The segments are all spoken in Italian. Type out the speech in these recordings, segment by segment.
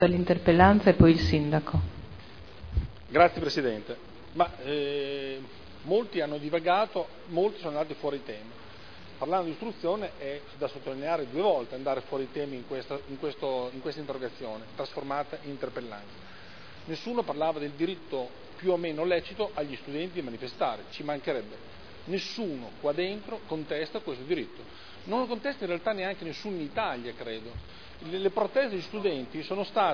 L'interpellanza e poi il sindaco. Grazie Presidente. Molti hanno divagato, molti sono andati fuori tema. Parlando di istruzione è da sottolineare 2 volte andare fuori temi in questa interrogazione, trasformata in interpellanza. Nessuno parlava del diritto più o meno lecito agli studenti di manifestare, ci mancherebbe. Nessuno qua dentro contesta questo diritto. Non lo contesta in realtà neanche nessuno in Italia, credo. Le proteste degli studenti,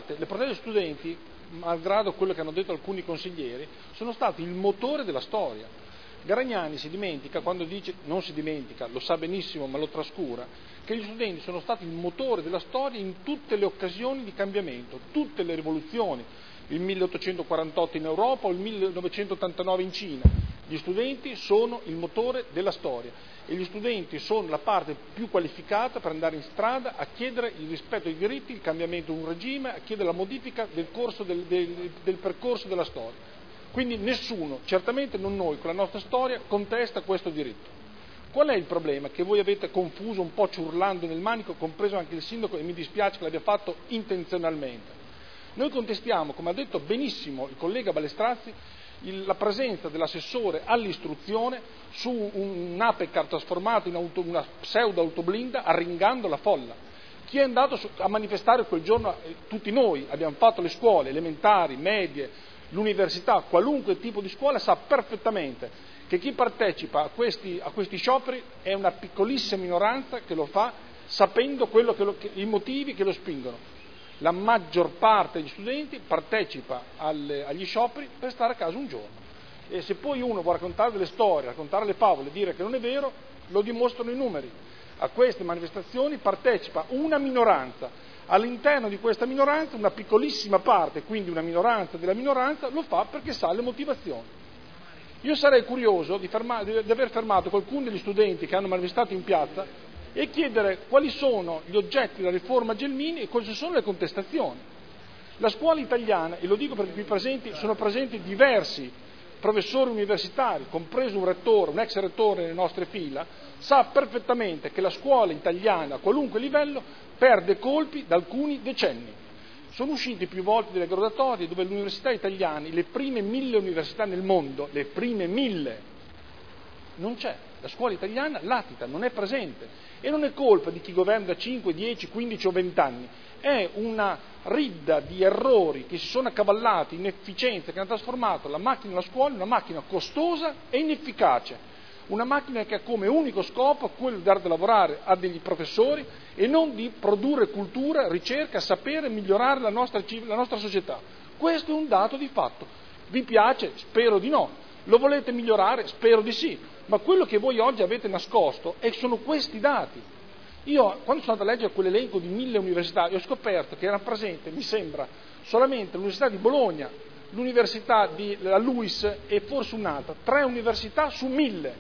malgrado quello che hanno detto alcuni consiglieri, sono state il motore della storia. Garagnani si dimentica, quando dice, non si dimentica, lo sa benissimo ma lo trascura, che gli studenti sono stati il motore della storia in tutte le occasioni di cambiamento, tutte le rivoluzioni, il 1848 in Europa o il 1989 in Cina. Gli studenti sono il motore della storia e gli studenti sono la parte più qualificata per andare in strada a chiedere il rispetto dei diritti, il cambiamento di un regime, a chiedere la modifica del percorso della storia. Quindi nessuno, certamente non noi con la nostra storia, contesta questo diritto. Qual è il problema? Che voi avete confuso un po' ciurlando nel manico, compreso anche il sindaco, e mi dispiace che l'abbia fatto intenzionalmente. Noi contestiamo, come ha detto benissimo il collega Balestrazzi, la presenza dell'assessore all'istruzione su un Apecar trasformato in una pseudo autoblinda, arringando la folla. Chi è andato a manifestare quel giorno, tutti noi abbiamo fatto le scuole elementari, medie, l'università, qualunque tipo di scuola, sa perfettamente che chi partecipa a questi scioperi è una piccolissima minoranza che lo fa sapendo i motivi che lo spingono. La maggior parte degli studenti partecipa agli scioperi per stare a casa un giorno. E se poi uno vuole raccontare delle storie, raccontare le favole, dire che non è vero, lo dimostrano i numeri. A queste manifestazioni partecipa una minoranza. All'interno di questa minoranza una piccolissima parte, quindi una minoranza della minoranza, lo fa perché sa le motivazioni. Io sarei curioso di aver fermato qualcuno degli studenti che hanno manifestato in piazza e chiedere quali sono gli oggetti della riforma Gelmini e quali sono le contestazioni. La scuola italiana, e lo dico perché qui sono presenti diversi professori universitari, compreso un rettore, un ex rettore nelle nostre fila, sa perfettamente che la scuola italiana a qualunque livello perde colpi da alcuni decenni. Sono usciti più volte delle graduatorie dove le università italiane, le prime 1000 università nel mondo, le prime 1000, non c'è. La scuola italiana latita, non è presente. E non è colpa di chi governa da 5, 10, 15 o 20 anni. È una ridda di errori che si sono accavallati, inefficienze, che hanno trasformato la macchina della scuola in una macchina costosa e inefficace. Una macchina che ha come unico scopo quello di dare da lavorare a degli professori e non di produrre cultura, ricerca, sapere, migliorare la nostra società. Questo è un dato di fatto. Vi piace? Spero di no. Lo volete migliorare? Spero di sì. Ma quello che voi oggi avete nascosto sono questi dati. Io, quando sono andato a leggere quell'elenco di 1000 università, ho scoperto che era presente, mi sembra, solamente l'Università di Bologna, l'Università la LUIS e forse un'altra, 3 università su 1000.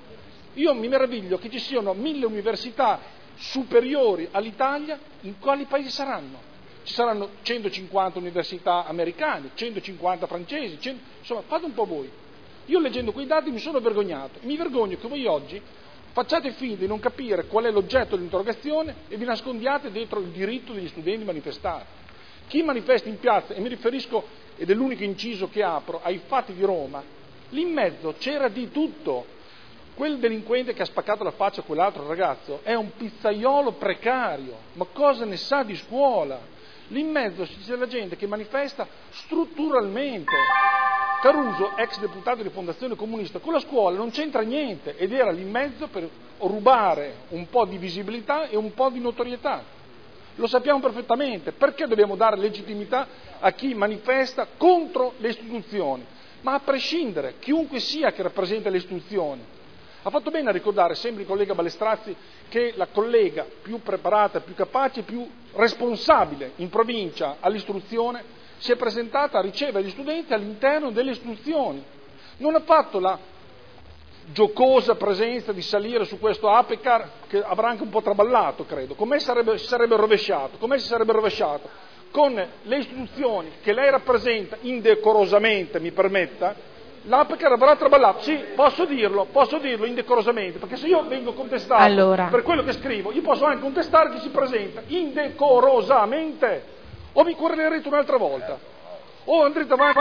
Io mi meraviglio che ci siano 1000 università superiori all'Italia, in quali paesi saranno? Ci saranno 150 università americane, 150 francesi, insomma, fate un po' voi. Io leggendo quei dati mi sono vergognato e mi vergogno che voi oggi facciate finta di non capire qual è l'oggetto dell'interrogazione e vi nascondiate dietro il diritto degli studenti di manifestare. Chi manifesta in piazza, e mi riferisco, ed è l'unico inciso che apro, ai fatti di Roma, lì in mezzo c'era di tutto. Quel delinquente che ha spaccato la faccia a quell'altro ragazzo è un pizzaiolo precario, ma cosa ne sa di scuola? Lì in mezzo c'è la gente che manifesta strutturalmente. Caruso, ex deputato di Fondazione Comunista, con la scuola non c'entra niente ed era lì in mezzo per rubare un po' di visibilità e un po' di notorietà. Lo sappiamo perfettamente. Perché dobbiamo dare legittimità a chi manifesta contro le istituzioni? Ma a prescindere, chiunque sia che rappresenta le istituzioni. Ha fatto bene a ricordare sempre il collega Balestrazzi che la collega più preparata, più capace, più responsabile in provincia all'istruzione si è presentata a ricevere gli studenti all'interno delle istituzioni. Non ha fatto la giocosa presenza di salire su questo Apecar, che avrà anche un po' traballato, credo. Come si sarebbe rovesciato? Con le istituzioni che lei rappresenta indecorosamente, mi permetta, l'Apecar avrà traballato. Sì, posso dirlo indecorosamente, perché se io vengo contestato per quello che scrivo, io posso anche contestare chi si presenta indecorosamente. o mi querelerete un'altra volta, o andrete avanti